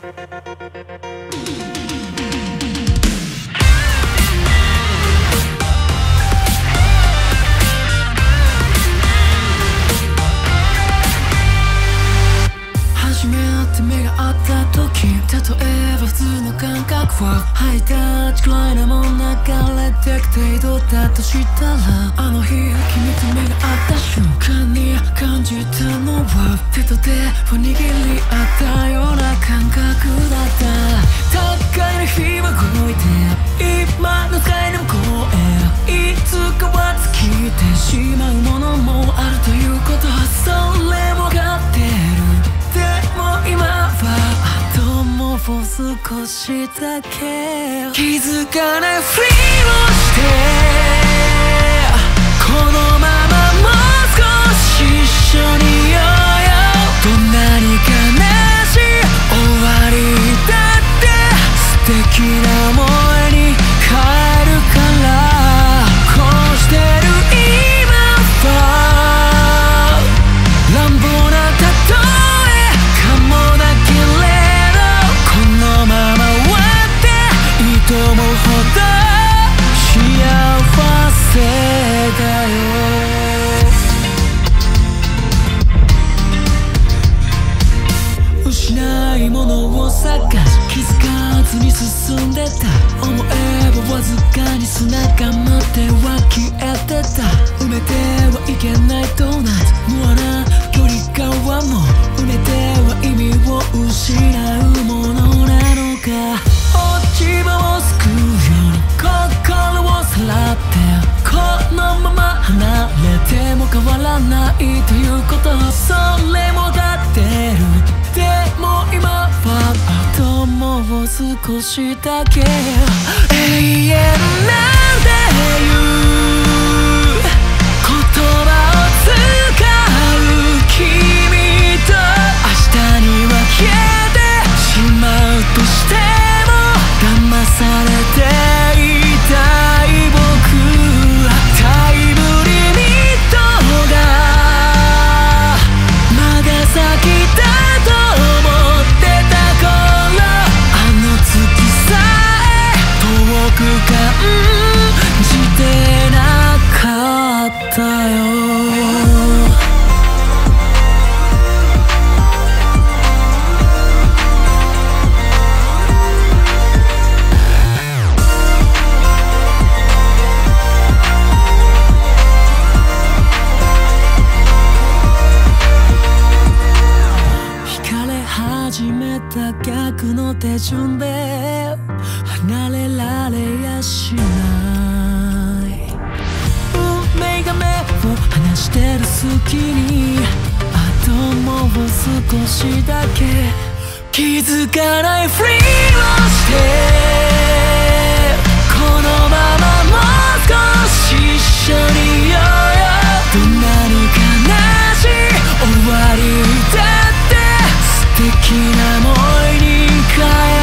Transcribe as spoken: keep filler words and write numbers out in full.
初めて目が合った時、例えば普通の感覚はハイタッチくらいなもん流れてく程度だとしたら、あの日君と目が合った瞬間に感じたのは、手と手を握り合ったような感覚だった。高いの日は動いて今の世の向こうへ、いつかは尽きてしまうものもあるということ、それも分かってる。でも今はあともう少しだけ気づかないふりをして、このままもう少し一緒にいようよ。どんなに悲しい終わりだって素敵な思いに変えるから、こうしてる今は乱暴な例えかもだけれど、このまま終わっていいと思うほど幸せだよ。失いものを探し気づかずに進んでた、思えばわずかに砂が舞っては消えてた。埋めてはいけないドーナツ、無駄な距離感も埋めては意味を失うものなのか。落ち葉をすくうように心をさらって、このまま離れても変わらないということ、それもだってる。でも今はあともう少しだけ永遠なんていう言葉を使う君と、明日には消えてしまうとしても騙されていたい僕は、タイムリミットがまだ先だと思ってた頃、あの月さえ遠く感じてなかったよ。始めた逆の手順で離れられやしない。運命が目を離してる隙に、あともう少しだけ気づかないふりをして、このままもう少し一緒にいようよ。どんなに悲しい終わりだって素敵な思いに変え